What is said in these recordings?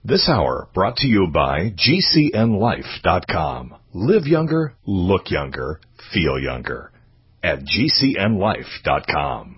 This hour brought to you by GCNLife.com. Live younger, look younger, feel younger. At GCNLife.com.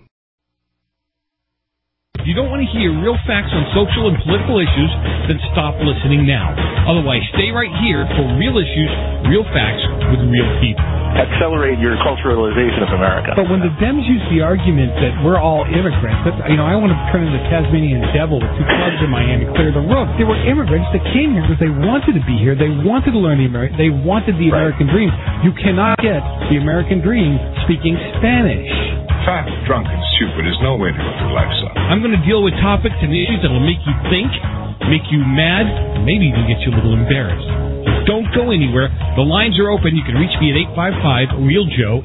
If you don't want to hear real facts on social and political issues, then stop listening now. Otherwise, stay right here for real issues, real facts with real people. Accelerate your culturalization of America. But when the Dems use the argument that we're all immigrants, that's, I want to turn into the Tasmanian devil with two clubs in Miami, clear the roof. They were immigrants that came here because they wanted to be here. They wanted to learn they wanted the American dream. You cannot get the American dream speaking Spanish. Fat, drunk, and stupid is no way to live your life, son. I'm going to deal with topics and issues that will make you think, make you mad, and maybe even get you a little embarrassed. So don't go anywhere. The lines are open. You can reach me at 855-REAL-JOE,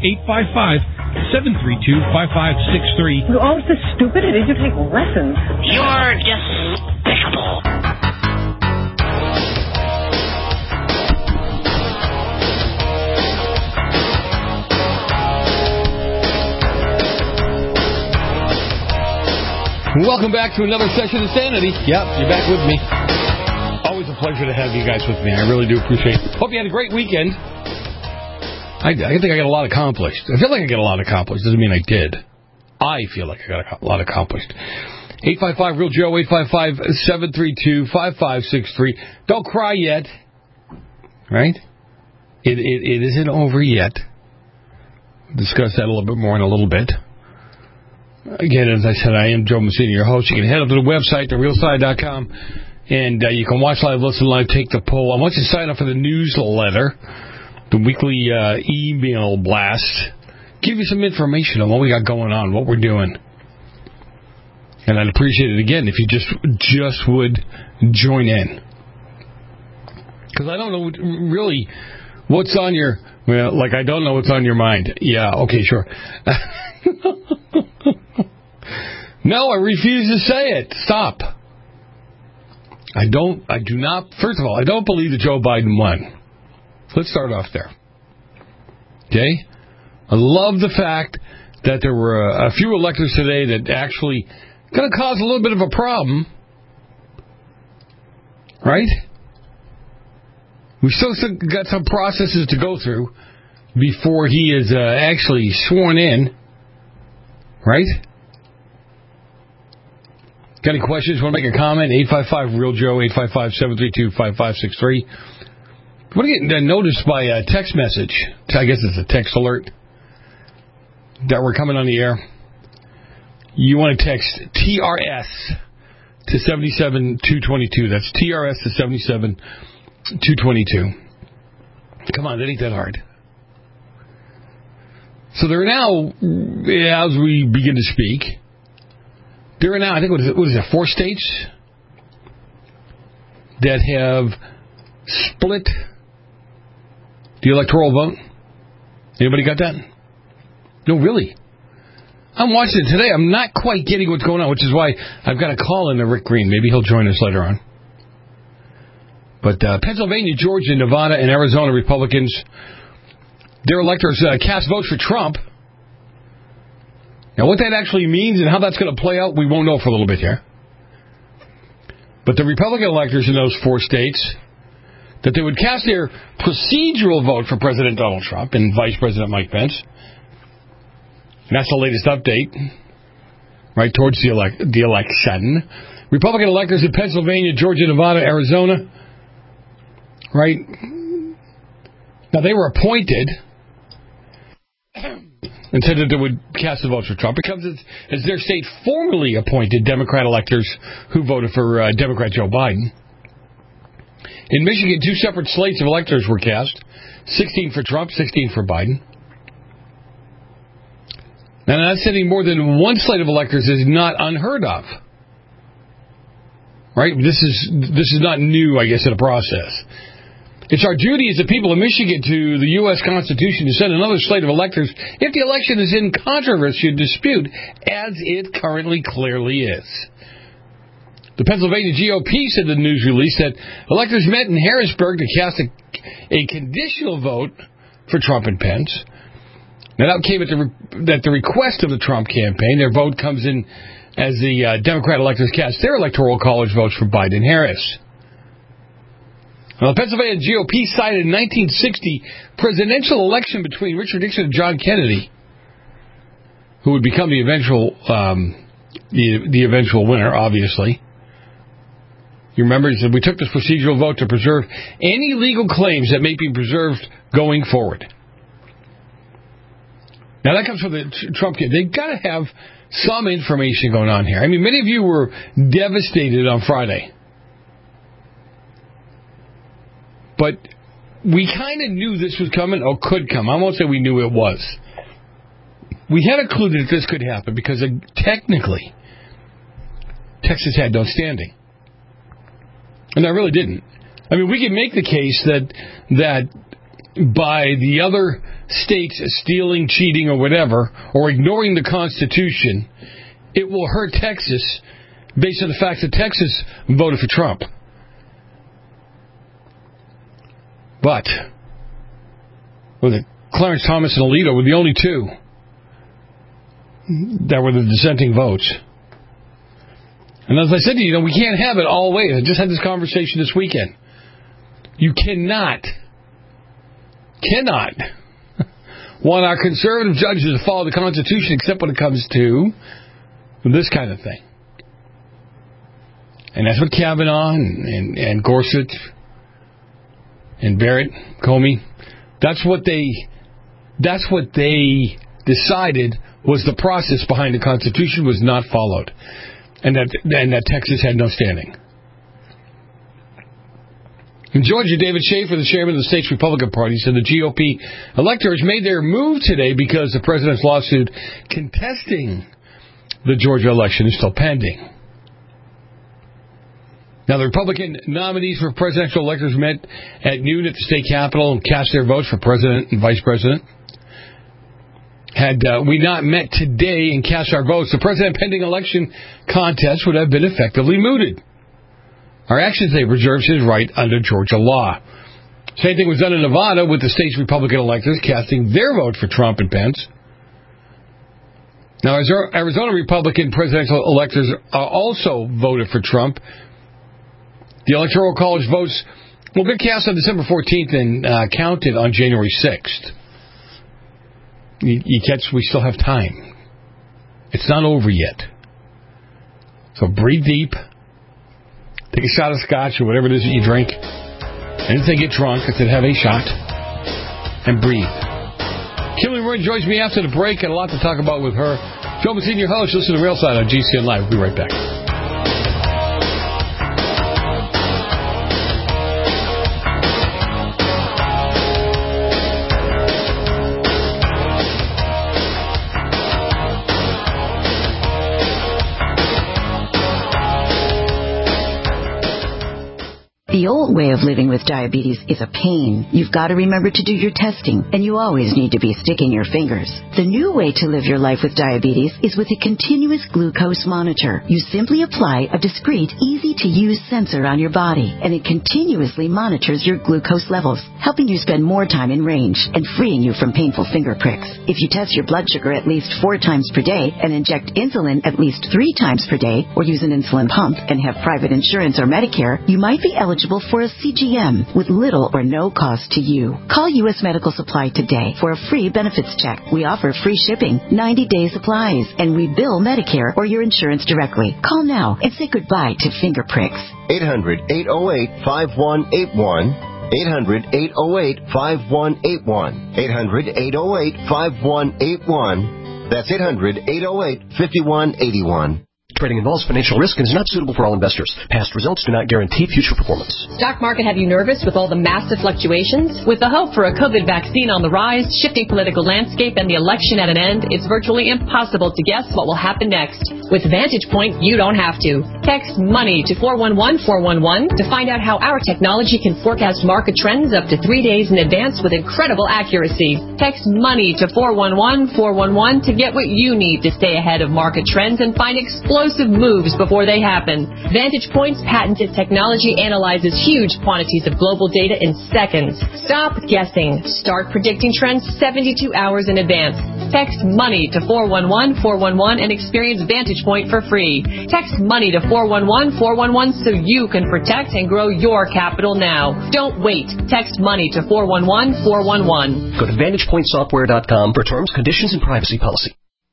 855-732-5563. You're always this stupid. Did you take lessons? You're despicable. Welcome back to another session of Sanity. Yep, you're back with me. Always a pleasure to have you guys with me. I really do appreciate it. Hope you had a great weekend. I think I got a lot accomplished. I feel like I got a lot accomplished. Doesn't mean I did. I feel like I got a lot accomplished. 855-REAL-JOE, 855-732-5563. Don't cry yet. Right? It isn't over yet. We'll discuss that a little bit more in a little bit. Again, as I said, I am Joe Messina, your host. You can head up to the website, therealside.com, and you can watch live, listen live, take the poll. I want you to sign up for the newsletter, the weekly email blast. Give you some information on what we got going on, what we're doing. And I'd appreciate it, again, if you just would join in. Because I don't know really what's on your... Well, like I don't know what's on your mind. Yeah, okay, sure. No, I refuse to say it. Stop. I do not, first of all, I don't believe that Joe Biden won. Let's start off there. Okay? I love the fact that there were a few electors today that actually going to cause a little bit of a problem. Right? We still got some processes to go through before he is actually sworn in. Right? Got any questions? Want to make a comment? 855-REAL-JOE, 855-732-5563. Want to get noticed by a text message. I guess it's a text alert that we're coming on the air. You want to text TRS to 77222. That's TRS to 77222. Come on, that ain't that hard. So there are now, as we begin to speak, there are now, I think, what is it, 4 states that have split the electoral vote. Anybody got that? No, really. I'm watching it today. I'm not quite getting what's going on, which is why I've got a call in to Rick Green. Maybe he'll join us later on. But Pennsylvania, Georgia, Nevada, and Arizona Republicans, their electors cast votes for Trump. Now, what that actually means and how that's going to play out, we won't know for a little bit here. But the Republican electors in those 4 states, that they would cast their procedural vote for President Donald Trump and Vice President Mike Pence. And that's the latest update, right, towards the election. Republican electors in Pennsylvania, Georgia, Nevada, Arizona, right? Now, they were appointed and said that they would cast the votes for Trump. It comes as their state formally appointed Democrat electors who voted for Democrat Joe Biden. In Michigan, 2 separate slates of electors were cast, 16 for Trump, 16 for Biden. Now, not sending more than 1 slate of electors is not unheard of. Right? This is not new, I guess, in the process. It's our duty as the people of Michigan to the U.S. Constitution to send another slate of electors if the election is in controversy or dispute, as it currently clearly is. The Pennsylvania GOP said in the news release that electors met in Harrisburg to cast a conditional vote for Trump and Pence. Now, that came at the request of the Trump campaign. Their vote comes in as the Democrat electors cast their electoral college votes for Biden and Harris. Well, the Pennsylvania GOP cited a 1960 presidential election between Richard Nixon and John Kennedy, who would become the eventual winner, obviously. You remember, he said, we took this procedural vote to preserve any legal claims that may be preserved going forward. Now, that comes from the Trump kid. They've got to have some information going on here. I mean, many of you were devastated on Friday. But we kind of knew this was coming, or could come. I won't say we knew it was. We had a clue that this could happen because technically, Texas had no standing. And I really didn't. I mean, we can make the case that by the other states stealing, cheating, or whatever, or ignoring the Constitution, it will hurt Texas based on the fact that Texas voted for Trump. But Clarence Thomas and Alito were the only two that were the dissenting votes. And as I said to you, we can't have it all ways. I just had this conversation this weekend. You cannot want our conservative judges to follow the Constitution except when it comes to this kind of thing. And that's what Kavanaugh and Gorsuch and Barrett, Comey, that's what they decided was the process behind the Constitution was not followed. And that Texas had no standing. In Georgia, David Schaefer, the chairman of the state's Republican Party, said the GOP electors made their move today because the president's lawsuit contesting the Georgia election is still pending. Now, the Republican nominees for presidential electors met at noon at the state capitol and cast their votes for president and vice president. Had we not met today and cast our votes, the president-pending election contest would have been effectively mooted. Our action today preserves his right under Georgia law. Same thing was done in Nevada with the state's Republican electors casting their vote for Trump and Pence. Now, Arizona Republican presidential electors also voted for Trump. The Electoral College votes will be cast on December 14th and counted on January 6th. You catch, we still have time. It's not over yet. So breathe deep. Take a shot of scotch or whatever it is that you drink. And if they get drunk, I said have a shot. And breathe. Kimberly Roy joins me after the break. Got a lot to talk about with her. Joe Messina, your host. Listen to Real Side on GCN Live. We'll be right back. The old way of living with diabetes is a pain. You've got to remember to do your testing, and you always need to be sticking your fingers. The new way to live your life with diabetes is with a continuous glucose monitor. You simply apply a discreet, easy-to-use sensor on your body, and it continuously monitors your glucose levels, helping you spend more time in range and freeing you from painful finger pricks. If you test your blood sugar at least 4 times per day and inject insulin at least 3 times per day, or use an insulin pump and have private insurance or Medicare, you might be eligible for a CGM with little or no cost to you. Call U.S. Medical Supply today for a free benefits check. We offer free shipping, 90-day supplies, and we bill Medicare or your insurance directly. Call now and say goodbye to finger pricks. 800-808-5181. 800-808-5181. 800-808-5181. That's 800-808-5181. Trading involves financial risk and is not suitable for all investors. Past results do not guarantee future performance. Stock market have you nervous with all the massive fluctuations? With the hope for a COVID vaccine on the rise, shifting political landscape, and the election at an end, it's virtually impossible to guess what will happen next. With Vantage Point, you don't have to. Text MONEY to 411-411 to find out how our technology can forecast market trends up to 3 days in advance with incredible accuracy. Text MONEY to 411-411 to get what you need to stay ahead of market trends and find explosive explosive moves before they happen. Vantage Point's patented technology analyzes huge quantities of global data in seconds. Stop guessing. Start predicting trends 72 hours in advance. Text MONEY to 411-411 and experience Vantage Point for free. Text MONEY to 411-411 so you can protect and grow your capital now. Don't wait. Text MONEY to 411-411. Go to VantagePointSoftware.com for terms, conditions, and privacy policy.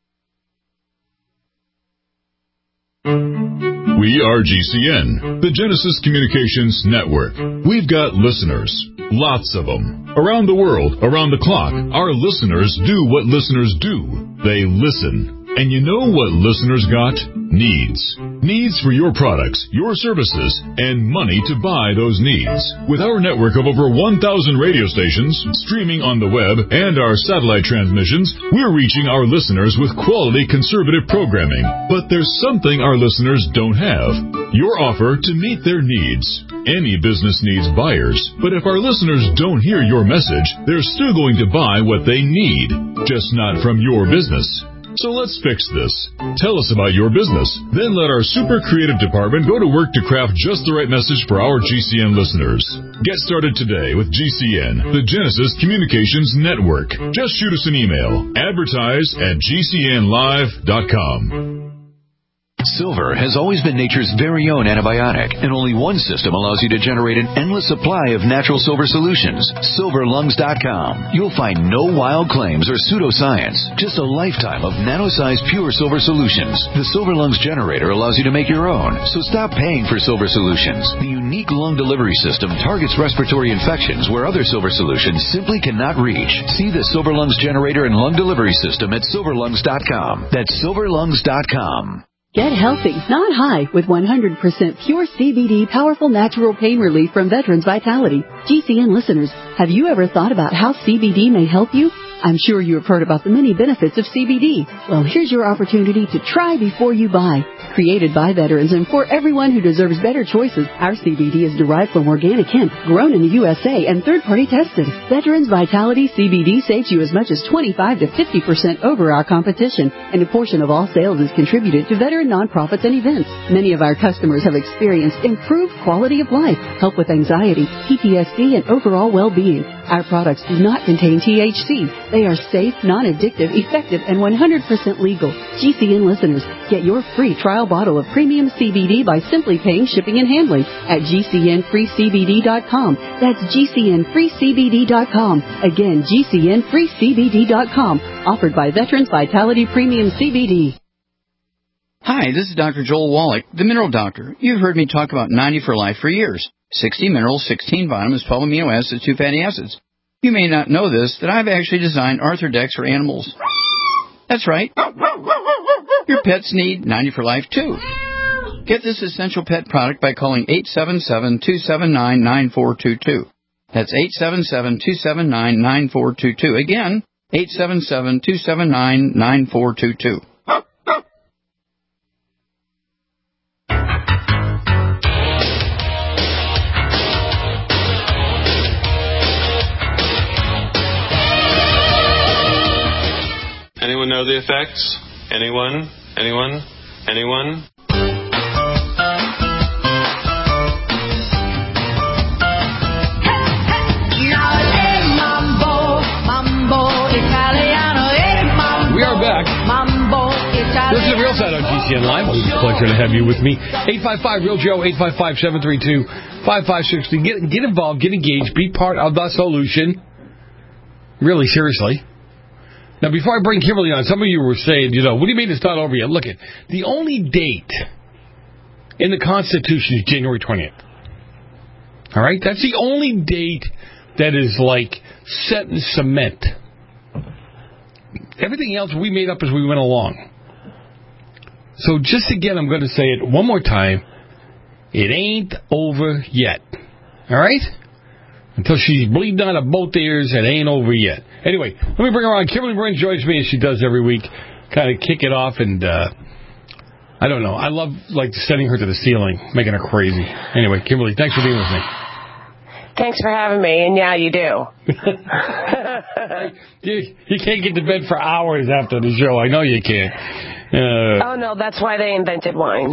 We are GCN, the Genesis Communications Network. We've got listeners, lots of them. Around the world, around the clock, our listeners do what listeners do. They listen. And you know what listeners got? Needs. Needs for your products, your services, and money to buy those needs. With our network of over 1,000 radio stations, streaming on the web, and our satellite transmissions, we're reaching our listeners with quality conservative programming. But there's something our listeners don't have. Your offer to meet their needs. Any business needs buyers, but if our listeners don't hear your message, they're still going to buy what they need, just not from your business. So let's fix this. Tell us about your business. Then let our super creative department go to work to craft just the right message for our GCN listeners. Get started today with GCN, the Genesis Communications Network. Just shoot us an email. Advertise@GCNlive.com. Silver has always been nature's very own antibiotic, and only one system allows you to generate an endless supply of natural silver solutions. SilverLungs.com. You'll find no wild claims or pseudoscience, just a lifetime of nano-sized pure silver solutions. The Silver Lungs generator allows you to make your own, so stop paying for silver solutions. The unique lung delivery system targets respiratory infections where other silver solutions simply cannot reach. See the Silver Lungs generator and lung delivery system at SilverLungs.com. That's SilverLungs.com. Get healthy, not high, with 100% pure CBD powerful natural pain relief from Veterans Vitality. GCN listeners, have you ever thought about how CBD may help you? I'm sure you have heard about the many benefits of CBD. Well, here's your opportunity to try before you buy. Created by veterans and for everyone who deserves better choices, our CBD is derived from organic hemp, grown in the USA and third-party tested. Veterans Vitality CBD saves you as much as 25 to 50% over our competition, and a portion of all sales is contributed to veteran nonprofits and events. Many of our customers have experienced improved quality of life, help with anxiety, PTSD, and overall well-being. Our products do not contain THC. They are safe, non-addictive, effective, and 100% legal. GCN listeners, get your free trial bottle of premium CBD by simply paying shipping and handling at GCNFreeCBD.com. That's GCNFreeCBD.com. Again, GCNFreeCBD.com. Offered by Veterans Vitality Premium CBD. Hi, this is Dr. Joel Wallach, the Mineral Doctor. You've heard me talk about 90 for Life for years. 60 minerals, 16 vitamins, 12 amino acids, 2 fatty acids. You may not know this, that I've actually designed Arthrodex for animals. That's right. Your pets need 90 for Life, too. Get this essential pet product by calling 877-279-9422. That's 877-279-9422. Again, 877-279-9422. Anyone know the effects? Anyone? Anyone? Anyone? We are back. This is the Real Side on GCN Live. Always a pleasure to have you with me. 855-REAL-JOE, 855-732-5560. Get involved, get engaged, be part of the solution. Really, seriously. Now, before I bring Kimberly on, some of you were saying, what do you mean it's not over yet? Look, the only date in the Constitution is January 20th. All right? That's the only date that is, set in cement. Everything else we made up as we went along. So just again, I'm going to say it one more time. It ain't over yet. All right? Until she's bleeding out of both ears, it ain't over yet. Anyway, let me bring her on. Kimberly Marin joins me as she does every week. Kind of kick it off, and I don't know. I love sending her to the ceiling, making her crazy. Anyway, Kimberly, thanks for being with me. Thanks for having me, and yeah, you do. You can't get to bed for hours after the show. I know you can't. Oh, no, that's why they invented wine.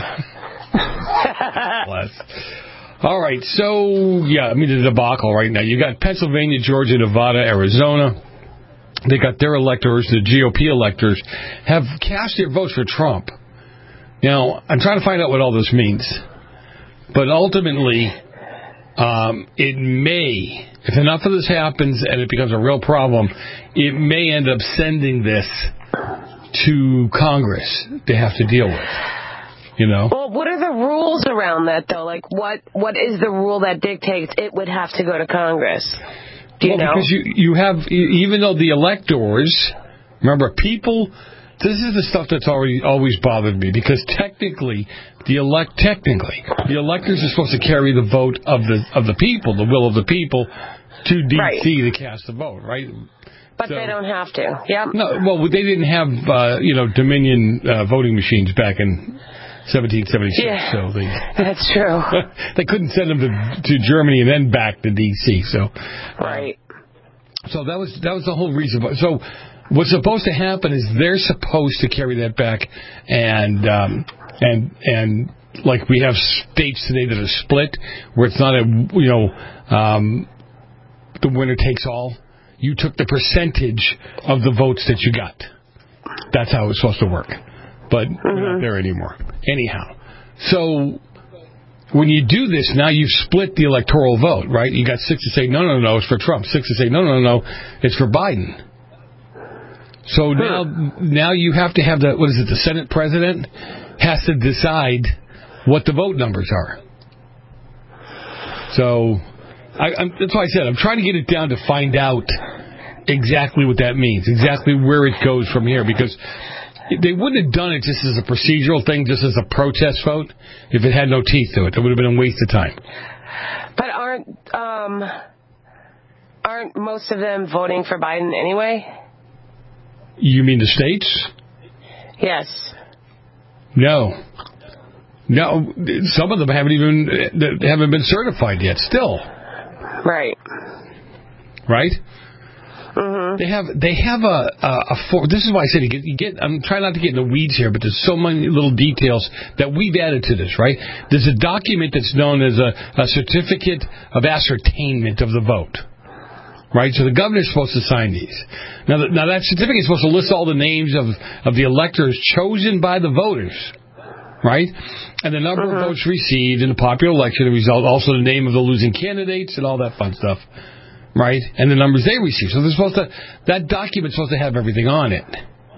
Bless. All right, so, the debacle right now. You got Pennsylvania, Georgia, Nevada, Arizona. They got their electors, the GOP electors, have cast their votes for Trump. Now, I'm trying to find out what all this means. But ultimately, it may, if enough of this happens and it becomes a real problem, it may end up sending this to Congress to have to deal with. Well, what are the rules around that, though? Like, what is the rule that dictates it would have to go to Congress? Do you know? Because you have, even though the electors, remember, people, this is the stuff that's always bothered me, because technically, the electors are supposed to carry the vote of the people, the will of the people, to D.C. to cast the vote, right? But they don't have to. Yep. No, well, they didn't have, Dominion voting machines back in 1776. Yeah, so that's true. They couldn't send them to Germany and then back to D.C. So, right. So that was the whole reason. So what's supposed to happen is they're supposed to carry that back, and like we have states today that are split, where it's not the winner takes all. You took the percentage of the votes that you got. That's how it's supposed to work. But we're not there anymore. Anyhow, so when you do this, now you've split the electoral vote, right? You got 6 to say, no, it's for Trump. 6 to say, no, it's for Biden. So now you have to have the Senate president has to decide what the vote numbers are. So that's why I said I'm trying to get it down to find out exactly what that means, exactly where it goes from here, because they wouldn't have done it just as a procedural thing, just as a protest vote, if it had no teeth to it. It would have been a waste of time. But aren't most of them voting for Biden anyway? You mean the states? Yes. No. Some of them haven't been certified yet. Still. Right. Right. Mm-hmm. They have this is why I said I'm trying not to get in the weeds here, but there's so many little details that we've added to this, right? There's a document that's known as a certificate of ascertainment of the vote, right? So the governor's supposed to sign these. Now that certificate is supposed to list all the names of the electors chosen by the voters, right? And the number of votes received in the popular election, the result, also the name of the losing candidates and all that fun stuff. Right? And the numbers they receive. So that document's supposed to have everything on it.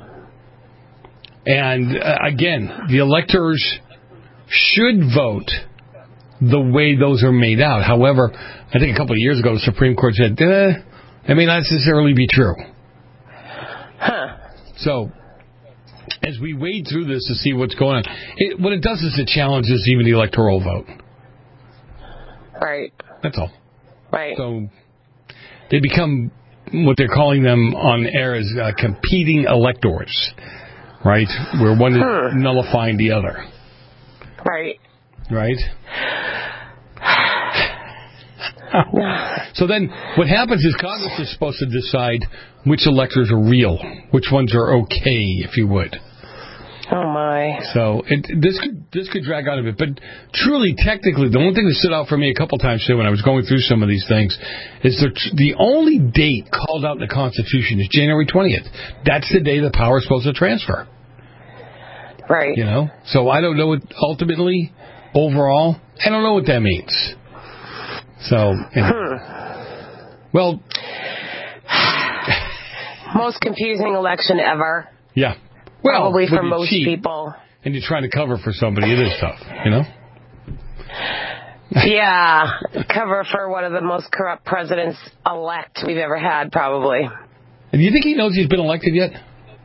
And again, the electors should vote the way those are made out. However, I think a couple of years ago the Supreme Court said, it may not necessarily be true. Huh. So, as we wade through this to see what's going on, what it does is it challenges even the electoral vote. Right. That's all. Right. So they become what they're calling them on air as competing electors, right? Where one is nullifying the other. Right. Right? So then what happens is Congress is supposed to decide which electors are real, which ones are okay, if you would. Oh, my. So this could drag on a bit. But truly, technically, the only thing that stood out for me a couple times too when I was going through some of these things is the only date called out in the Constitution is January 20th. That's the day the power is supposed to transfer. Right. So I don't know what ultimately, overall, I don't know what that means. So, well, most confusing election ever. Yeah. Well, probably for most people. And you're trying to cover for somebody, it is tough, Yeah, cover for one of the most corrupt presidents-elect we've ever had, probably. And do you think he knows he's been elected yet?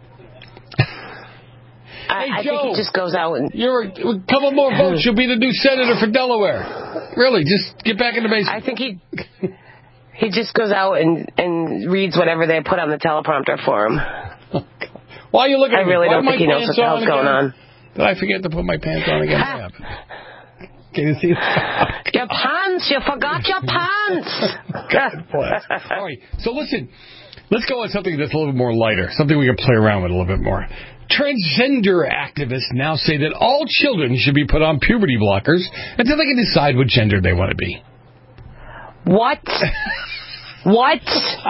I think he just goes out and... You're a couple more votes, you'll be the new senator for Delaware. Really, just get back in the basement. I think he just goes out and reads whatever they put on the teleprompter for him. Why are you looking at me? I really don't think he knows what the hell's going on. Did I forget to put my pants on again? Can you see that? Your pants pants. You forgot your pants. God bless. All right. So listen, let's go on something that's a little bit more lighter, something we can play around with a little bit more. Transgender activists now say that all children should be put on puberty blockers until they can decide what gender they want to be. What? What?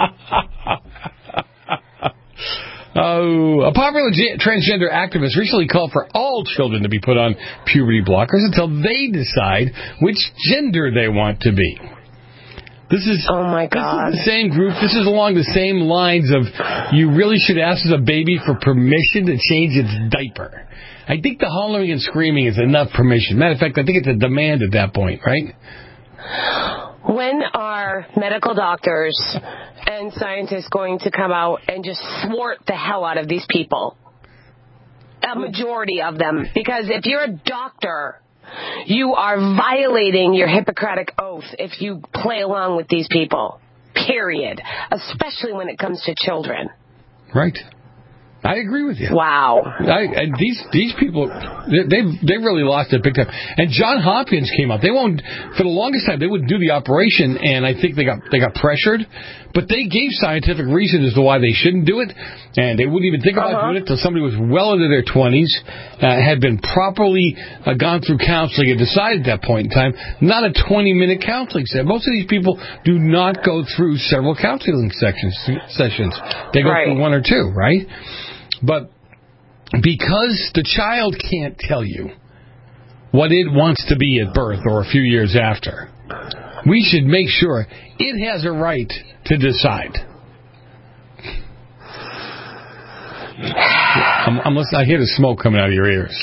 A popular transgender activist recently called for all children to be put on puberty blockers until they decide which gender they want to be. This is, oh my God. This is the same group. This is along the same lines of you really should ask a baby for permission to change its diaper. I think the hollering and screaming is enough permission. Matter of fact, I think it's a demand at that point, right? When are medical doctors and scientists going to come out and just thwart the hell out of these people? A majority of them. Because if you're a doctor, you are violating your Hippocratic oath if you play along with these people. Period. Especially when it comes to children. Right. I agree with you. Wow. These people, they've really lost it big time. And Johns Hopkins came out. They won't, for the longest time, they wouldn't do the operation, and I think they got pressured. But they gave scientific reason as to why they shouldn't do it, and they wouldn't even think about doing it until somebody was well into their 20s, had been properly gone through counseling and decided at that point in time, not a 20-minute counseling session. Most of these people do not go through several counseling sessions. They go through one or two, right? But because the child can't tell you what it wants to be at birth or a few years after, we should make sure it has a right to decide. I hear the smoke coming out of your ears.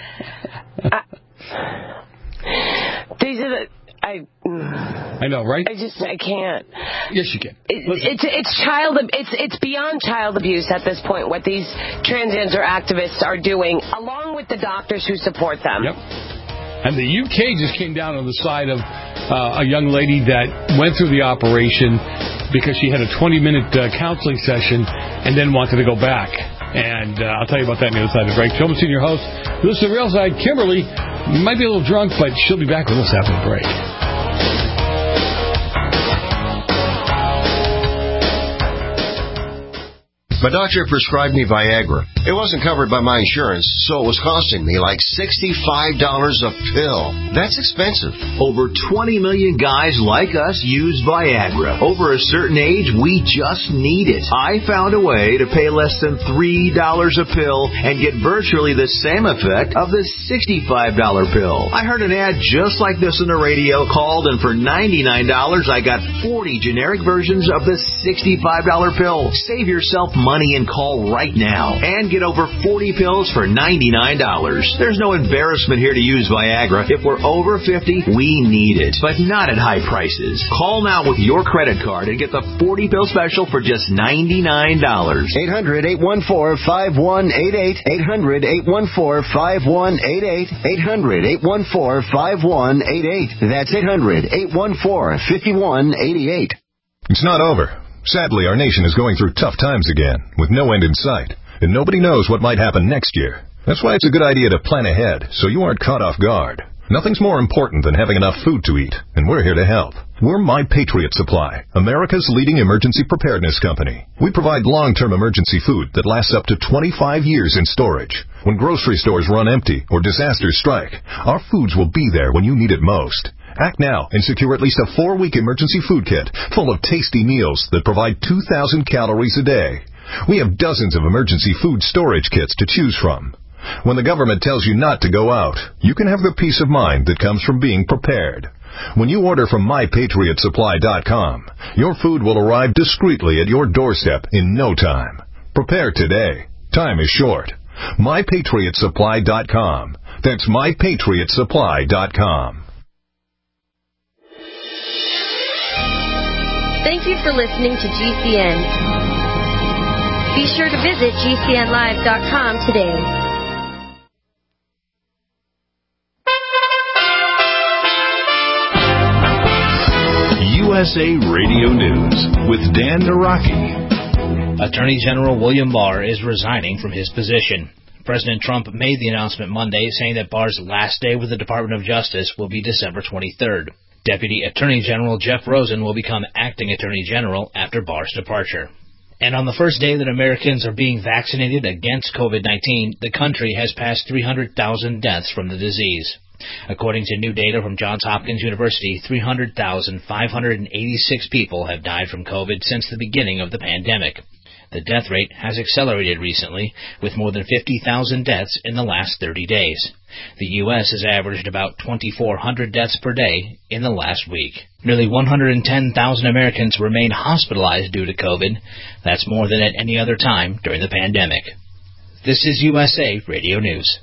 These are the... I know, right? I can't. Yes, you can. It's beyond child abuse at this point, what these transgender activists are doing, along with the doctors who support them. Yep. And the UK just came down on the side of a young lady that went through the operation because she had a 20-minute counseling session and then wanted to go back. And I'll tell you about that on the other side of the break. Joe Messina, your host. This is The Real Side. Kimberly might be a little drunk, but she'll be back with us after the break. My doctor prescribed me Viagra. It wasn't covered by my insurance, so it was costing me like $65 a pill. That's expensive. Over 20 million guys like us use Viagra. Over a certain age, we just need it. I found a way to pay less than $3 a pill and get virtually the same effect of the $65 pill. I heard an ad just like this on the radio, called, and for $99, I got 40 generic versions of the $65 pill. Save yourself money and call right now and get over 40 pills for $99. There's no embarrassment here to use Viagra. If we're over 50, we need it, but not at high prices. Call now with your credit card and get the 40 pill special for just $99. 800-814-5188. 800-814-5188. 800-814-5188. That's 800-814-5188. It's not over. Sadly, our nation is going through tough times again, with no end in sight, and nobody knows what might happen next year. That's why it's a good idea to plan ahead, so you aren't caught off guard. Nothing's more important than having enough food to eat, and we're here to help. We're My Patriot Supply, America's leading emergency preparedness company. We provide long-term emergency food that lasts up to 25 years in storage. When grocery stores run empty or disasters strike, our foods will be there when you need it most. Act now and secure at least a 4-week emergency food kit full of tasty meals that provide 2,000 calories a day. We have dozens of emergency food storage kits to choose from. When the government tells you not to go out, you can have the peace of mind that comes from being prepared. When you order from MyPatriotSupply.com, your food will arrive discreetly at your doorstep in no time. Prepare today. Time is short. MyPatriotSupply.com. That's MyPatriotSupply.com. Thank you for listening to GCN. Be sure to visit GCNlive.com today. USA Radio News with Dan Naraki. Attorney General William Barr is resigning from his position. President Trump made the announcement Monday, saying that Barr's last day with the Department of Justice will be December 23rd. Deputy Attorney General Jeff Rosen will become acting Attorney General after Barr's departure. And on the first day that Americans are being vaccinated against COVID-19, the country has passed 300,000 deaths from the disease. According to new data from Johns Hopkins University, 300,586 people have died from COVID since the beginning of the pandemic. The death rate has accelerated recently, with more than 50,000 deaths in the last 30 days. The U.S. has averaged about 2,400 deaths per day in the last week. Nearly 110,000 Americans remain hospitalized due to COVID. That's more than at any other time during the pandemic. This is USA Radio News.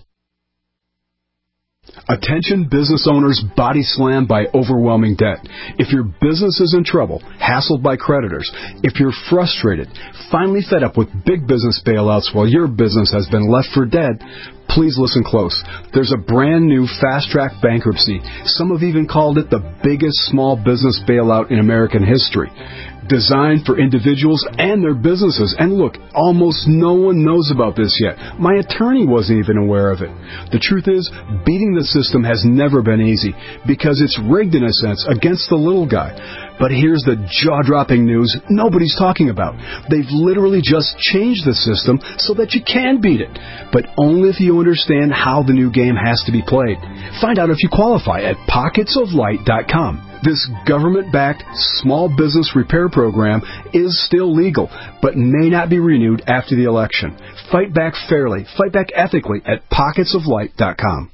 Attention business owners body slammed by overwhelming debt. If your business is in trouble, hassled by creditors, if you're frustrated, finally fed up with big business bailouts while your business has been left for dead, please listen close. There's a brand new fast-track bankruptcy. Some have even called it the biggest small business bailout in American history. Designed for individuals and their businesses. And look, almost no one knows about this yet. My attorney wasn't even aware of it. The truth is, beating the system has never been easy because it's rigged in a sense against the little guy. But here's the jaw-dropping news nobody's talking about. They've literally just changed the system so that you can beat it. But only if you understand how the new game has to be played. Find out if you qualify at pocketsoflight.com. This government-backed small business repair program is still legal, but may not be renewed after the election. Fight back fairly, fight back ethically at pocketsoflight.com.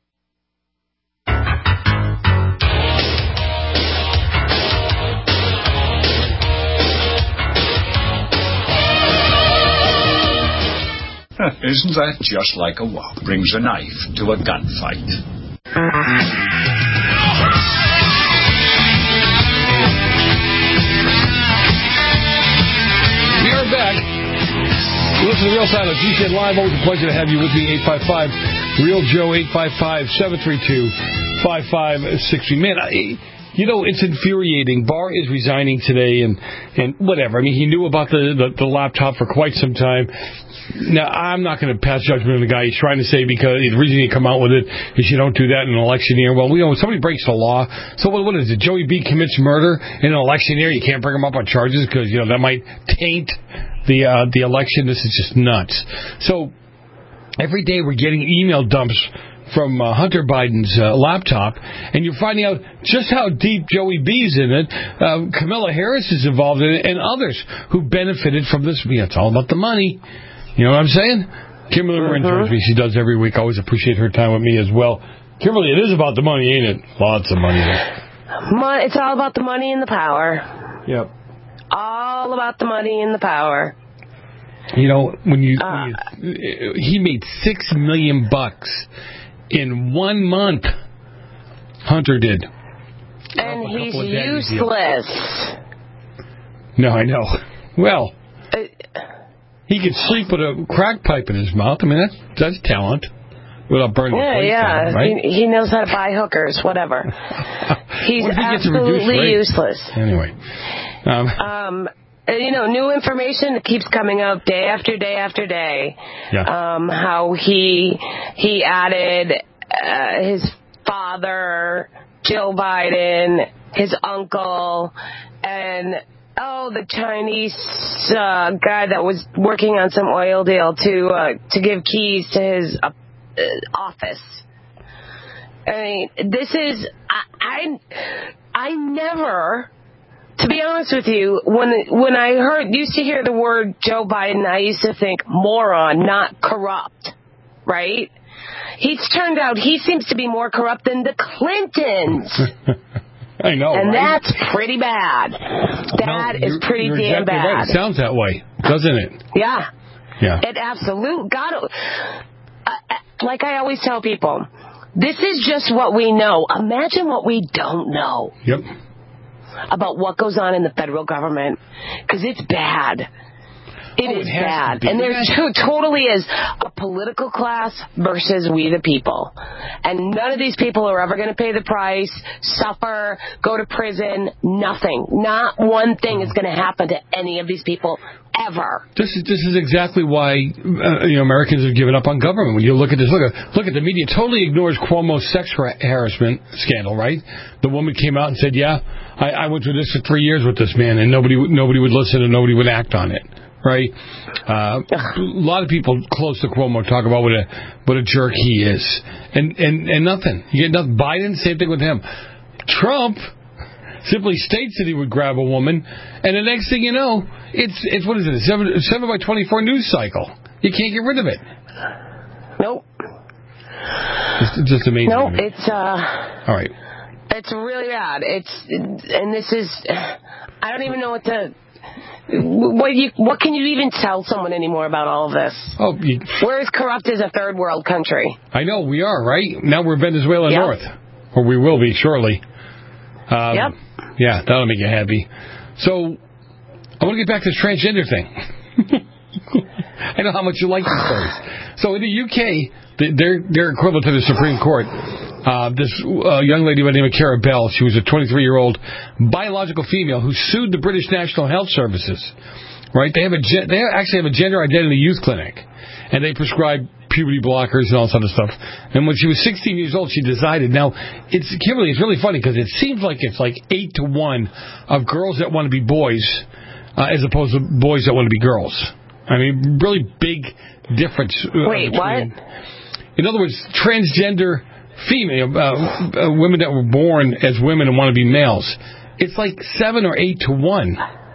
Isn't that just like a wop? Brings a knife to a gunfight. We are back. Listen to Real Side of GCN Live. Always a pleasure to have you with me. 855 Real Joe, 855-732-5563. Man, it's infuriating. Barr is resigning today and whatever. I mean, he knew about the laptop for quite some time. Now, I'm not going to pass judgment on the guy. He's trying to say because the reason he come out with it is you don't do that in an election year. Well, when somebody breaks the law, so what is it? Joey B commits murder in an election year. You can't bring him up on charges because, that might taint the election. This is just nuts. So every day we're getting email dumps from Hunter Biden's laptop, and you're finding out just how deep Joey B's in it. Kamala Harris is involved in it, and others who benefited from this. It's all about the money. You know what I'm saying? Kimberly Marin joins me. She does every week. I always appreciate her time with me as well. Kimberly, it is about the money, ain't it? Lots of money there. It's all about the money and the power. Yep. All about the money and the power. He made $6 million in 1 month. Hunter did. And he's useless. No, I know. Well, he could sleep with a crack pipe in his mouth. I mean, that's talent. Without burning the place down, right? He knows how to buy hookers, whatever. He's absolutely useless. Anyway. New information that keeps coming out day after day after day. Yeah. How he added his father, Joe Biden, his uncle, and the Chinese guy that was working on some oil deal to give keys to his office. I mean, this is I never. To be honest with you, when I used to hear the word Joe Biden, I used to think moron, not corrupt, right? He's turned out he seems to be more corrupt than the Clintons. I know, and right? That's pretty bad. That is pretty damn bad. Right. It sounds that way, doesn't it? Yeah. Yeah. It absolutely like I always tell people, this is just what we know. Imagine what we don't know. Yep. About what goes on in the federal government, because it's bad. It is bad. And there totally is a political class versus we the people. And none of these people are ever going to pay the price, suffer, go to prison, nothing. Not one thing is going to happen to any of these people ever. This is exactly why Americans have given up on government. When you look at this, look at the media totally ignores Cuomo's sex harassment scandal, right? The woman came out and said, "Yeah, I went through this for 3 years with this man, and nobody would listen and nobody would act on it." Right? A lot of people close to Cuomo talk about what a jerk he is, and nothing. You get nothing. Biden, same thing with him. Trump simply states that he would grab a woman, and the next thing you know, it's what is it? A 7 by 24 news cycle. You can't get rid of it. Nope. It's just amazing. No, it's all right. It's really bad. This is. I don't even know what to. What can you even tell someone anymore about all of this? We're as corrupt as a third world country. I know, we are, right? Now we're Venezuela North. Or we will be shortly. Yep. Yeah, that'll make you happy. So, I want to get back to this transgender thing. I know how much you like these stories. So in the UK, they're equivalent to the Supreme Court. This young lady by the name of Cara Bell, she was a 23-year-old biological female who sued the British National Health Services. Right? They actually have a gender identity youth clinic, and they prescribe puberty blockers and all this other stuff. And when she was 16 years old, she decided. Now, Kimberly, it's really funny because it seems like it's like 8 to 1 of girls that want to be boys as opposed to boys that want to be girls. I mean, really big difference. Wait, what? In other words, transgender female women that were born as women and want to be males, it's like 7 or 8 to 1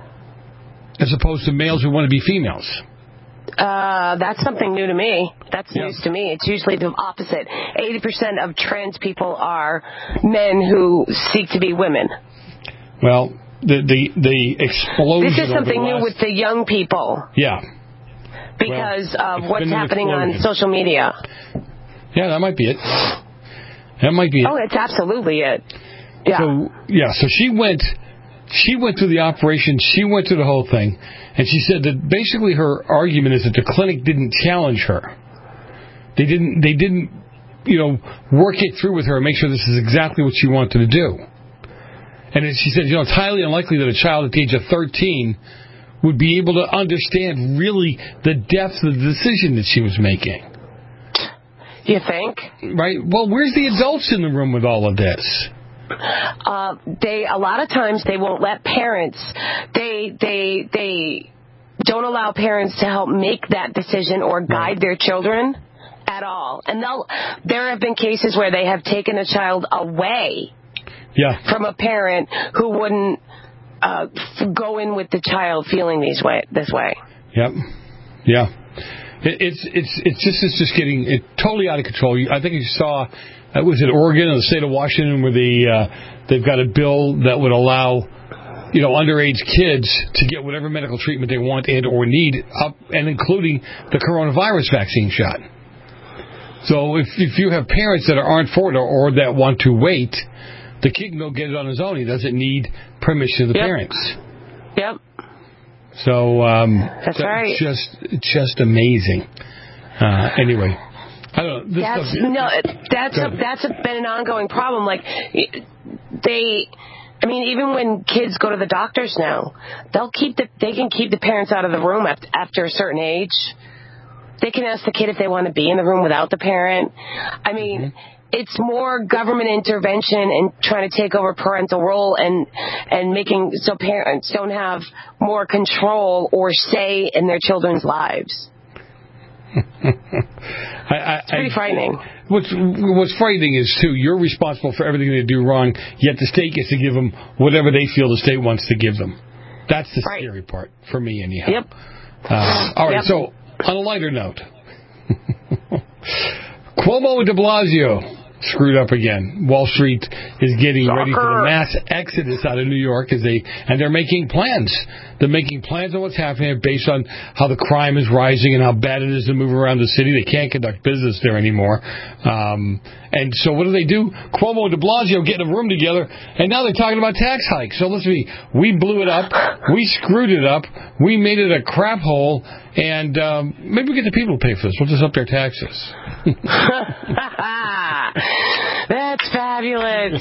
as opposed to males who want to be females. That's something new to me. That's news to me. It's usually the opposite. 80% of trans people are men who seek to be women. Well, the explosion. This is something new with the young people. Yeah. Because of what's happening on social media. Yeah, that might be it. That might be it. Oh, it's absolutely it. Yeah. So she went through the operation. She went through the whole thing. And she said that basically her argument is that the clinic didn't challenge her. They didn't, work it through with her and make sure this is exactly what she wanted to do. And she said, it's highly unlikely that a child at the age of 13 would be able to understand really the depth of the decision that she was making. You think? Right. Well, where's the adults in the room with all of this? A lot of times they won't let parents. They don't allow parents to help make that decision or guide their children at all. And there have been cases where they have taken a child away from a parent who wouldn't go in with the child feeling this way. Yep. Yeah. It's just getting totally out of control. I think you saw, was it Oregon or the state of Washington where they've got a bill that would allow underage kids to get whatever medical treatment they want and or need, up and including the coronavirus vaccine shot. So if you have parents that aren't for it or that want to wait, the kid can go get it on his own. He doesn't need permission of the parents. Yep. So that's right. Just amazing. Anyway, I don't know. That's been an ongoing problem. Like even when kids go to the doctors now, they can keep the parents out of the room after a certain age. They can ask the kid if they want to be in the room without the parent. I mean, it's more government intervention and trying to take over parental role and making so parents don't have more control or say in their children's lives. It's pretty frightening. What's frightening is, too, you're responsible for everything they do wrong, yet the state gets to give them whatever they feel the state wants to give them. That's the scary part, for me anyhow. Yep. All right, so on a lighter note, Cuomo and de Blasio screwed up again. Wall Street is getting ready for the mass exodus out of New York and they're making plans. They're making plans on what's happening based on how the crime is rising and how bad it is to move around the city. They can't conduct business there anymore. And so what do? Cuomo and de Blasio get in a room together, and now they're talking about tax hikes. So listen to me. We blew it up. We screwed it up. We made it a crap hole. And maybe we get the people to pay for this. We'll just up their taxes. That's fabulous.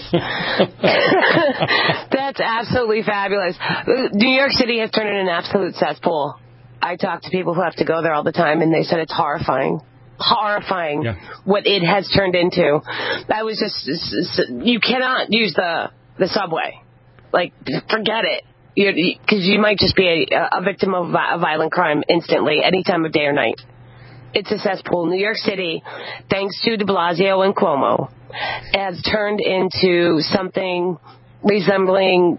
That's absolutely fabulous. New York City has turned into an absolute cesspool. I talk to people who have to go there all the time, and they said it's horrifying. What it has turned into. I was you cannot use the subway. Like, forget it. Because you might just be a victim of a violent crime instantly, any time of day or night. It's a cesspool. New York City, thanks to de Blasio and Cuomo, has turned into something resembling,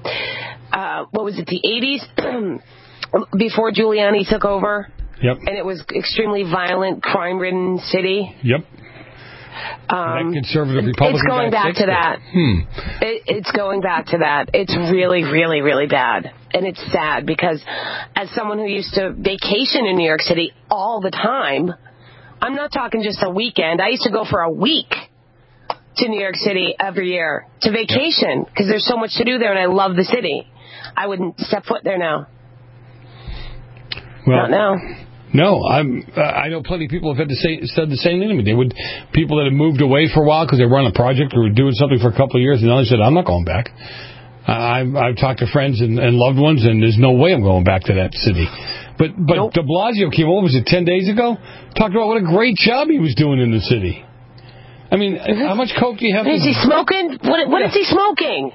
the 80s? Before Giuliani took over? Yep. And it was extremely violent, crime-ridden city? Yep. That conservative Republican. It's going back to that. It's going back to that. It's really, really, really bad. And it's sad because as someone who used to vacation in New York City all the time, I'm not talking just a weekend. I used to go for a week to New York City every year to vacation because there's so much to do there and I love the city. I wouldn't step foot there now. Well, not now. No, I know plenty of people have said the same thing to me. People that have moved away for a while because they were on a project or were doing something for a couple of years, and now they said, I'm not going back. I've talked to friends and loved ones, and there's no way I'm going back to that city. But nope. De Blasio came over, was it 10 days ago? Talked about what a great job he was doing in the city. I mean, how much coke do you have? Is he smoking? What is he smoking?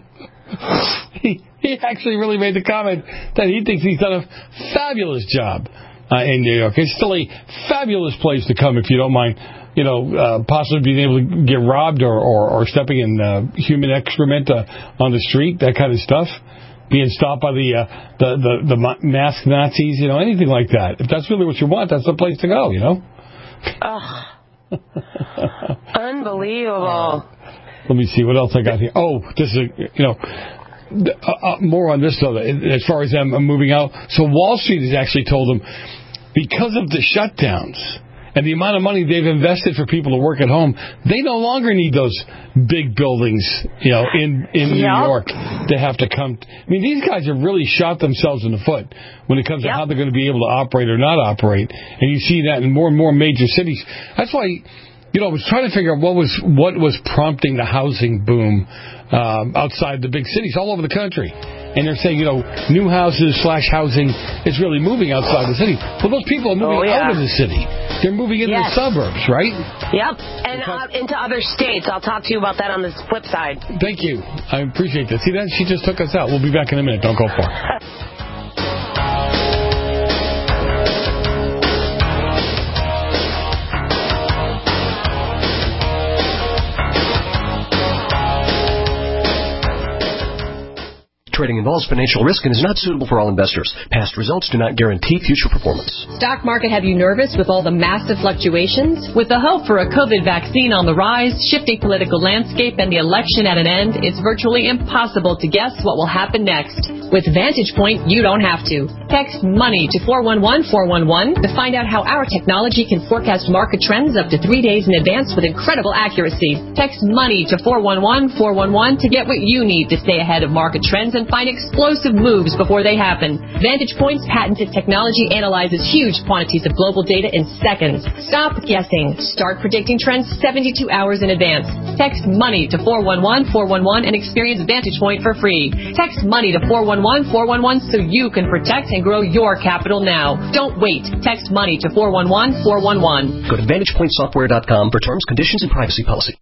He actually really made the comment that he thinks he's done a fabulous job in New York. It's still a fabulous place to come if you don't mind, possibly being able to get robbed or stepping in human excrement on the street, that kind of stuff. Being stopped by the masked Nazis, anything like that. If that's really what you want, that's the place to go, Unbelievable. Let me see what else I got here. Oh, this is, more on this, though, as far as them moving out. So Wall Street has actually told them, because of the shutdowns and the amount of money they've invested for people to work at home, they no longer need those big buildings, in New York to have to come. I mean, these guys have really shot themselves in the foot when it comes to how they're going to be able to operate or not operate. And you see that in more and more major cities. That's why, I was trying to figure out what was prompting the housing boom outside the big cities all over the country. And they're saying, new houses / housing is really moving outside the city. Well, those people are moving out of the city. They're moving into the suburbs, right? Yep, and into other states. I'll talk to you about that on the flip side. Thank you. I appreciate that. See, that she just took us out. We'll be back in a minute. Don't go far. Trading involves financial risk and is not suitable for all investors. Past results do not guarantee future performance. Stock market have you nervous with all the massive fluctuations? With the hope for a COVID vaccine on the rise, shifting political landscape, and the election at an end, it's virtually impossible to guess what will happen next. With Vantage Point, you don't have to. Text MONEY to 411-411 to find out how our technology can forecast market trends up to 3 days in advance with incredible accuracy. Text MONEY to 411-411 to get what you need to stay ahead of market trends and find explosive moves before they happen. Vantage Point's patented technology analyzes huge quantities of global data in seconds. Stop guessing. Start predicting trends 72 hours in advance. Text MONEY to 411-411 and experience Vantage Point for free. Text MONEY to 411-411 so you can protect and grow your capital now. Don't wait. Text MONEY to 411-411. Go to VantagePointSoftware.com for terms, conditions, and privacy policy.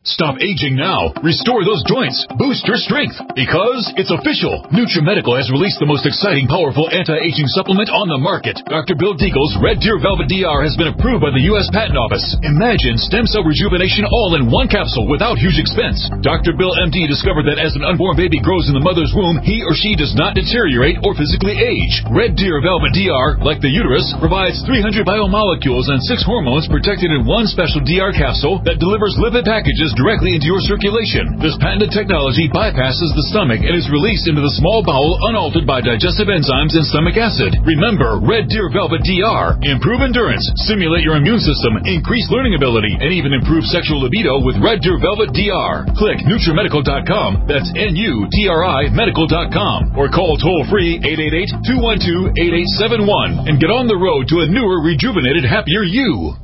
Stop aging now. Restore those joints. Boost your strength. Because it's official. NutriMedical has released the most exciting, powerful anti-aging supplement on the market. Dr. Bill Deagle's Red Deer Velvet DR has been approved by the U.S. Patent Office. Imagine stem cell rejuvenation all in one capsule without huge expense. Dr. Bill MD discovered that as an unborn baby grows in the mother's womb, he or she does not deteriorate or physically age. Red Deer Velvet DR, like the uterus, provides 300 biomolecules and 6 hormones protected in one special DR capsule that delivers lipid packages directly into your circulation. This patented technology bypasses the stomach and is released into the small bowel unaltered by digestive enzymes and stomach acid. Remember, Red Deer Velvet DR. Improve endurance, stimulate your immune system, increase learning ability, and even improve sexual libido with Red Deer Velvet DR. Click NutriMedical.com, that's NUTRI Medical.com, or call toll-free 888-212-8871 and get on the road to a newer, rejuvenated, happier you.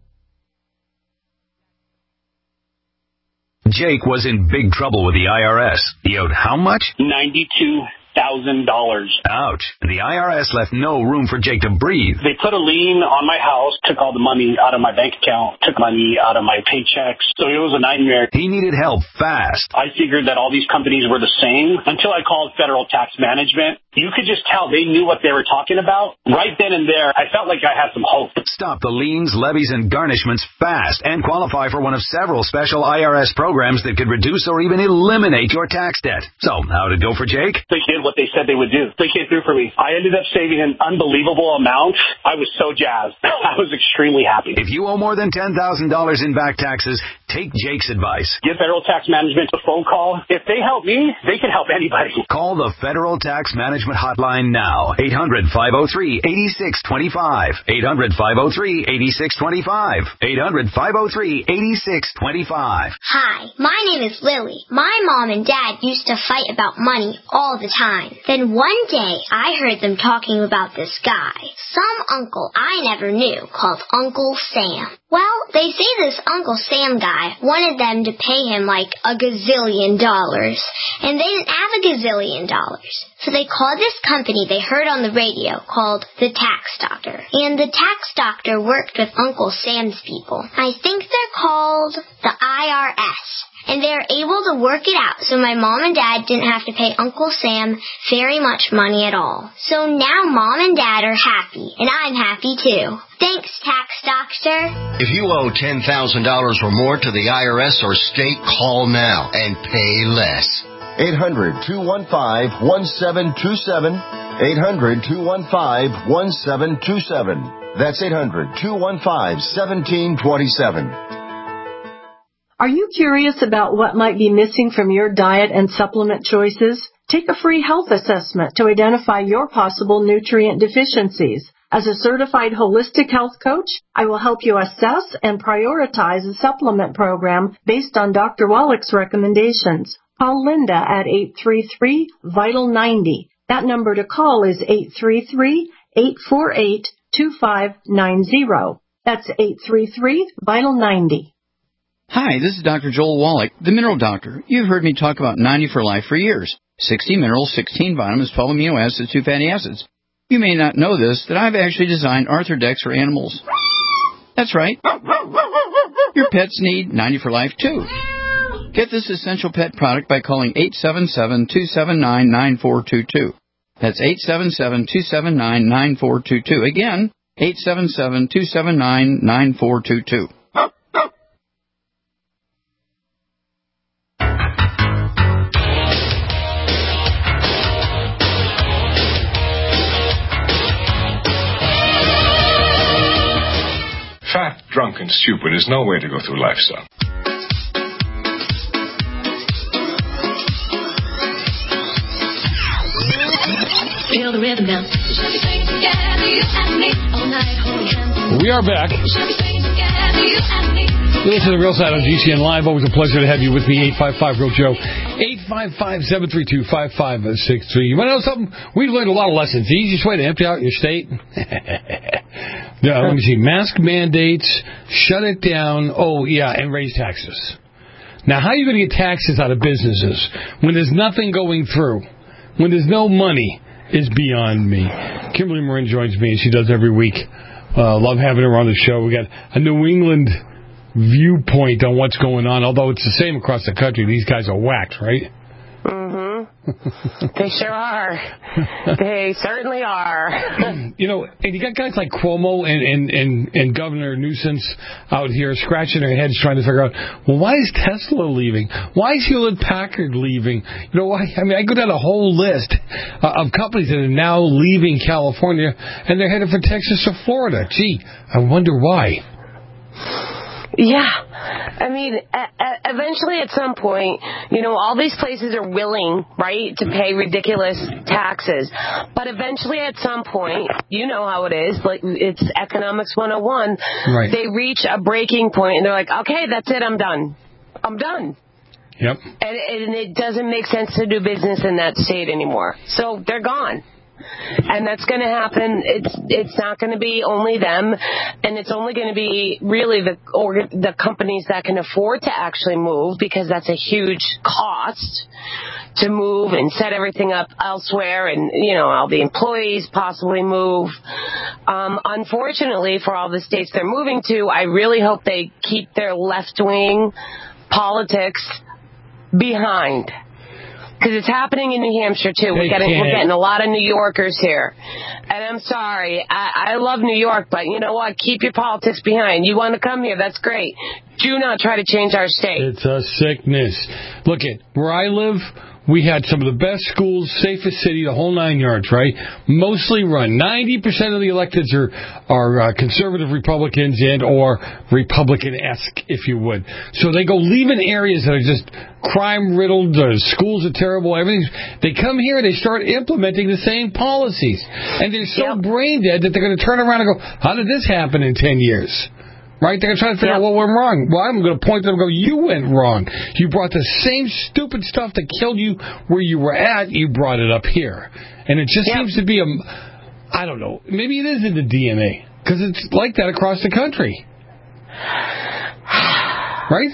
Jake was in big trouble with the IRS. He owed how much? $92,000. Ouch. The IRS left no room for Jake to breathe. They put a lien on my house, took all the money out of my bank account, took money out of my paychecks. So it was a nightmare. He needed help fast. I figured that all these companies were the same until I called Federal Tax Management. You could just tell they knew what they were talking about. Right then and there, I felt like I had some hope. Stop the liens, levies, and garnishments fast and qualify for one of several special IRS programs that could reduce or even eliminate your tax debt. So, how'd it go for Jake? They did what they said they would do. They came through for me. I ended up saving an unbelievable amount. I was so jazzed. I was extremely happy. If you owe more than $10,000 in back taxes, take Jake's advice. Give Federal Tax Management a phone call. If they help me, they can help anybody. Call the Federal Tax Management hotline now. 800-503-8625. 800-503-8625. 800-503-8625. Hi, my name is Lily. My mom and dad used to fight about money all the time. Then one day, I heard them talking about this guy, some uncle I never knew, called Uncle Sam. Well, they say this Uncle Sam guy wanted them to pay him like $1 gazillion, and they didn't have $1 gazillion. So they called this company they heard on the radio called the Tax Doctor. And the Tax Doctor worked with Uncle Sam's people. I think they're called the IRS. And they were able to work it out so my mom and dad didn't have to pay Uncle Sam very much money at all. So now mom and dad are happy, and I'm happy too. Thanks, Tax Doctor. If you owe $10,000 or more to the IRS or state, call now and pay less. 800-215-1727. 800-215-1727. That's 800-215-1727. Are you curious about what might be missing from your diet and supplement choices? Take a free health assessment to identify your possible nutrient deficiencies. As a certified holistic health coach, I will help you assess and prioritize a supplement program based on Dr. Wallach's recommendations. Call Linda at 833-VITAL-90. That number to call is 833-848-2590. That's 833-VITAL-90. Hi, this is Dr. Joel Wallach, the Mineral Doctor. You've heard me talk about 90 for Life for years. 60 minerals, 16 vitamins, 12 amino acids, 2 fatty acids. You may not know this, that I've actually designed Arthrodex for animals. That's right. Your pets need 90 for Life, too. Get this essential pet product by calling 877-279-9422. That's 877-279-9422. Again, 877-279-9422. Fat, drunk, and stupid is no way to go through life, son. Feel the rhythm now. We are back. You listen to the Real Side on GCN Live. Always a pleasure to have you with me. 855-REAL-JOE. 855-732-5563. You want to know something? We've learned a lot of lessons. The easiest way to empty out your state? Let me see. Mask mandates, shut it down. Oh, yeah, and raise taxes. Now, how are you going to get taxes out of businesses when there's nothing going through? When there's no money is beyond me. Kimberly Marin joins me, and she does every week. Love having her on the show. We got a New England viewpoint on what's going on, although it's the same across the country. These guys are whacked, right? They sure are. They certainly are. And you got guys like Cuomo and Governor Newsom out here scratching their heads trying to figure out, well, why is Tesla leaving? Why is Hewlett-Packard leaving? Why? I mean, I go down a whole list of companies that are now leaving California, and they're headed for Texas or Florida. Gee, I wonder why. Yeah. I mean, eventually at some point, all these places are willing, right, to pay ridiculous taxes. But eventually at some point, you know how it is, like it's economics 101. Right. They reach a breaking point and they're like, okay, that's it, I'm done. Yep. And it doesn't make sense to do business in that state anymore. So they're gone. And that's going to happen. It's not going to be only them, and it's only going to be really the companies that can afford to actually move, because that's a huge cost to move and set everything up elsewhere, and all the employees possibly move. Unfortunately, for all the states they're moving to, I really hope they keep their left-wing politics behind. Because it's happening in New Hampshire, too. We're getting a lot of New Yorkers here. And I'm sorry. I love New York, but you know what? Keep your politics behind. You want to come here, that's great. Do not try to change our state. It's a sickness. Look, where I live, we had some of the best schools, safest city, the whole 9 yards, right? Mostly run. 90% of the electeds are conservative Republicans and or Republican-esque, if you would. So they go leaving areas that are just crime-riddled, the schools are terrible, everything. They come here and they start implementing the same policies. And they're so brain dead that they're going to turn around and go, how did this happen in 10 years? Right? They're going to try to figure out what went wrong. Well, I'm going to point to them and go, you went wrong. You brought the same stupid stuff that killed you where you were at, you brought it up here. And it just seems to be I don't know, maybe it is in the DNA, because it's like that across the country. Right?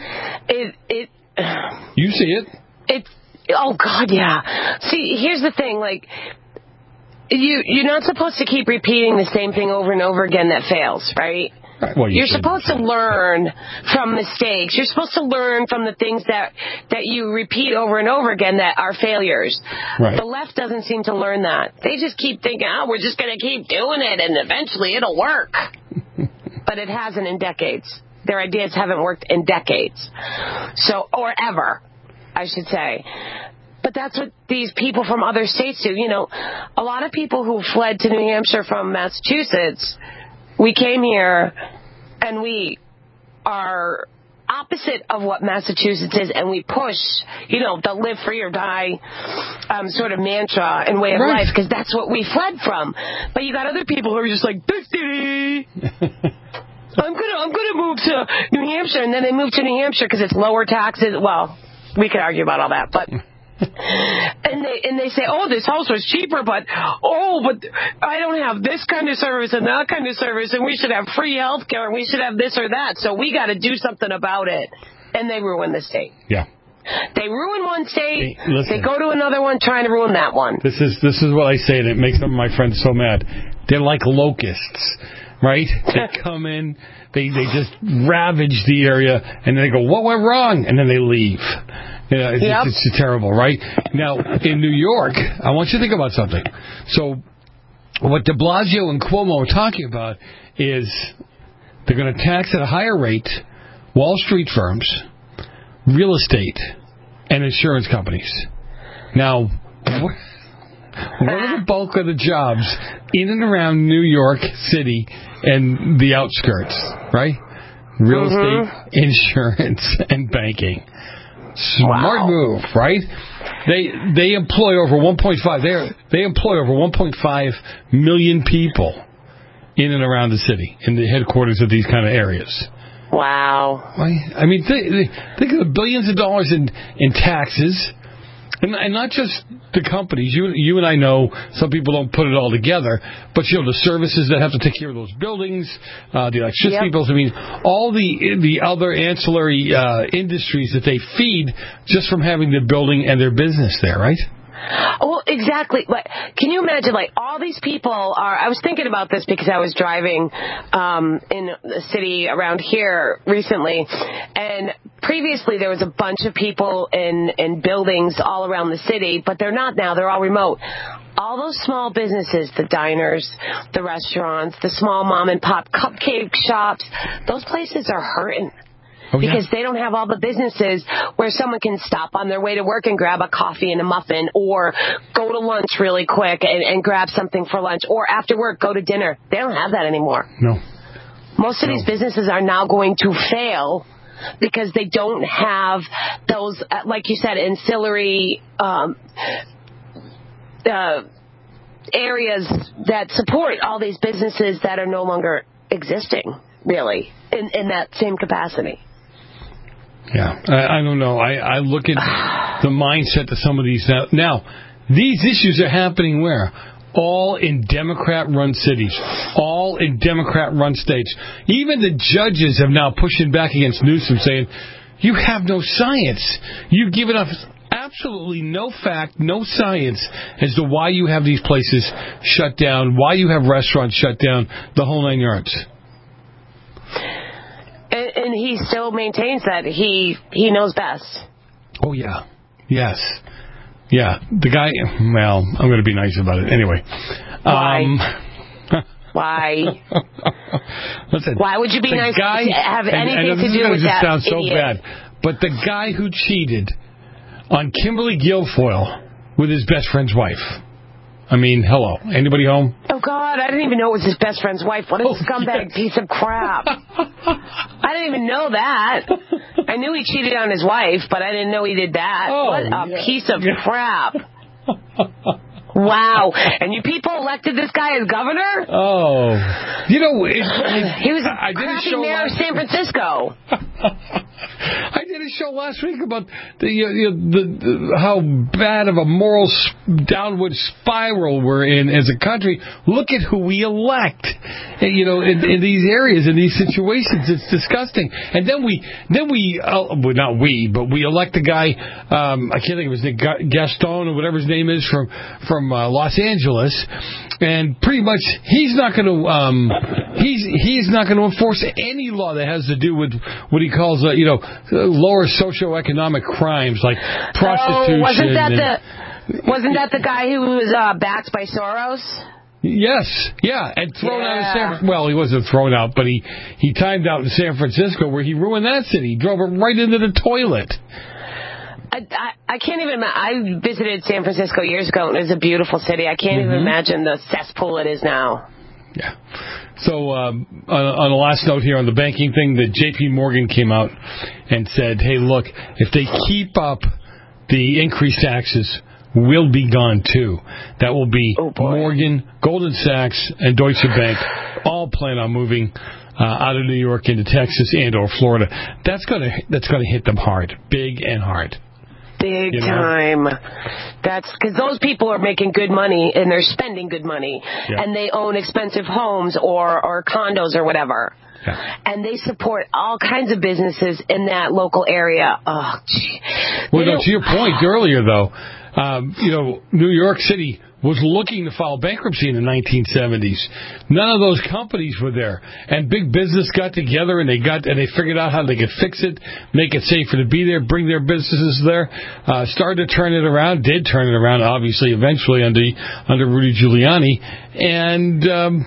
You see it. Oh, God, yeah. See, here's the thing, like, you're not supposed to keep repeating the same thing over and over again that fails, right? Well, you're supposed to learn from mistakes. You're supposed to learn from the things that you repeat over and over again that are failures. Right. The left doesn't seem to learn that. They just keep thinking, we're just going to keep doing it, and eventually it'll work. But it hasn't in decades. Their ideas haven't worked in decades. Or ever, I should say. But that's what these people from other states do. A lot of people who fled to New Hampshire from Massachusetts, we came here and we are opposite of what Massachusetts is, and we push, the live free or die sort of mantra and way of life, because that's what we fled from. But you got other people who are just like, I'm gonna move to New Hampshire, and then they move to New Hampshire because it's lower taxes. Well, we could argue about all that, but. And they say, this house was cheaper, but I don't have this kind of service and that kind of service, and we should have free health care, and we should have this or that, so we got to do something about it. And they ruin the state. Yeah. They ruin one state, Listen, they go to another one trying to ruin that one. This is what I say, and it makes some of my friends so mad. They're like locusts, right? They come in, they just ravage the area, and then they go, what went wrong? And then they leave. It's terrible, right? Now, in New York, I want you to think about something. So, what de Blasio and Cuomo are talking about is they're going to tax at a higher rate Wall Street firms, real estate, and insurance companies. Now, what are the bulk of the jobs in and around New York City and the outskirts, right? Real estate, insurance, and banking. Smart move, right? They employ over 1.5. They employ over 1.5 million people in and around the city, in the headquarters of these kind of areas. Wow. I mean, think of the billions of dollars in taxes. And not just the companies. You and I know some people don't put it all together, but the services that have to take care of those buildings, the electricity bills. I mean, all the other ancillary industries that they feed just from having the building and their business there, right? Well, exactly. But can you imagine, like, all these people are... I was thinking about this because I was driving in the city around here recently, and previously there was a bunch of people in buildings all around the city, but they're not now. They're all remote. All those small businesses, the diners, the restaurants, the small mom-and-pop cupcake shops, those places are hurting. Because they don't have all the businesses where someone can stop on their way to work and grab a coffee and a muffin, or go to lunch really quick and grab something for lunch, or after work go to dinner. They don't have that anymore. No. Most of these businesses are now going to fail because they don't have those, like you said, ancillary areas that support all these businesses that are no longer existing, really, in that same capacity. Yeah, I don't know. I look at the mindset of some of these now. These issues are happening where? All in Democrat-run cities, all in Democrat-run states. Even the judges have now pushing back against Newsom, saying, "You have no science. You've given us absolutely no fact, no science as to why you have these places shut down, why you have restaurants shut down, the whole 9 yards." And he still maintains that he knows best. Oh, yeah. Yes. Yeah. The guy, well, I'm going to be nice about it. Anyway. Why? Why? Listen, why would you be nice to have anything to do with that sounds so idiot? bad. But the guy who cheated on Kimberly Guilfoyle with his best friend's wife. I mean, hello. Anybody home? Oh, God, I didn't even know it was his best friend's wife. What a scumbag piece of crap. I didn't even know that. I knew he cheated on his wife, but I didn't know he did that. What a piece of crap. Wow. And you people elected this guy as governor? Oh. You know, he was a crappy mayor of San Francisco. I did a show last week about the how bad of a moral downward spiral we're in as a country. Look at who we elect, in these areas, in these situations. It's disgusting. And then we not we, but we elect a guy. I can't think of his name, Gaston or whatever his name is from Los Angeles, and pretty much he's not going to enforce any law that has to do with what he calls lower socioeconomic crimes like prostitution. Wasn't that the guy who was backed by Soros? Yes, yeah, and thrown out of well, he wasn't thrown out, but he timed out in San Francisco where he ruined that city. He drove it right into the toilet. I can't even. I visited San Francisco years ago, and it was a beautiful city. I can't even imagine the cesspool it is now. Yeah. So on the last note here on the banking thing, that J.P. Morgan came out and said, "Hey, look, if they keep up the increased taxes, we'll be gone too." That will be Morgan, Goldman Sachs, and Deutsche Bank all plan on moving out of New York into Texas and/or Florida. That's gonna hit them hard, big and hard. Big time. That's because those people are making good money and they're spending good money, and they own expensive homes or condos or whatever. Yeah. And they support all kinds of businesses in that local area. Oh, gee. Well, to your point earlier, though, New York City was looking to file bankruptcy in the 1970s. None of those companies were there, and big business got together and they figured out how they could fix it, make it safer to be there, bring their businesses there. Started to turn it around, did turn it around, obviously, eventually under Rudy Giuliani, and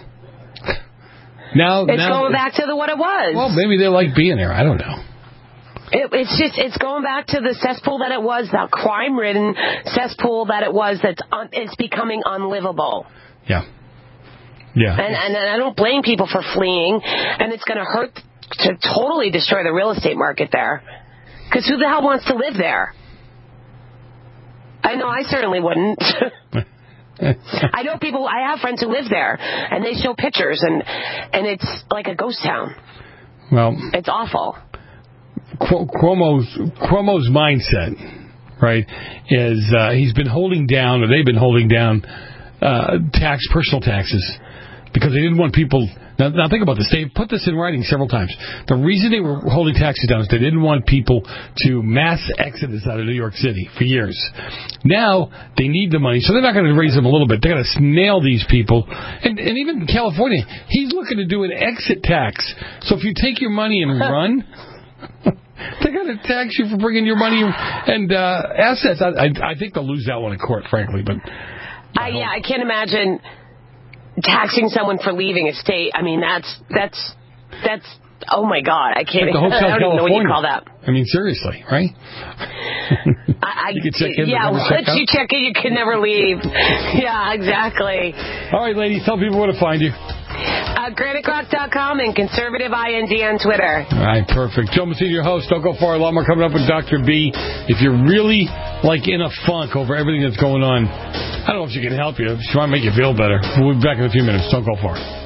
now it's going back to what it was. Well, maybe they like being there. I don't know. It's going back to the cesspool that it was, the crime-ridden cesspool that it was. It's becoming unlivable. Yeah. Yeah. And I don't blame people for fleeing, and it's going to hurt to totally destroy the real estate market there. Because who the hell wants to live there? I know I certainly wouldn't. I know people. I have friends who live there, and they show pictures, and it's like a ghost town. Well, it's awful. Cuomo's mindset, right, is they've been holding down personal taxes because they didn't want people Now think about this. They put this in writing several times. The reason they were holding taxes down is they didn't want people to mass exodus out of New York City for years. Now they need the money, so they're not going to raise them a little bit. They're going to nail these people. And even in California, he's looking to do an exit tax. So if you take your money and run, they're going to tax you for bringing your money and assets. I think they'll lose that one in court, frankly. But I can't imagine taxing someone for leaving a state. I mean, that's oh my God, I can't. Like I don't even know what you call that. I mean, seriously, right? You could check in. Yeah, once you check in, you can never leave. Yeah, exactly. All right, ladies, tell people where to find you. GraniteGrock.com and Conservative IND on Twitter. All right, perfect. Joe Messina, your host. Don't go far. A lot more coming up with Dr. B. If you're really in a funk over everything that's going on, I don't know if she can help you. She might make you feel better. We'll be back in a few minutes. Don't go far.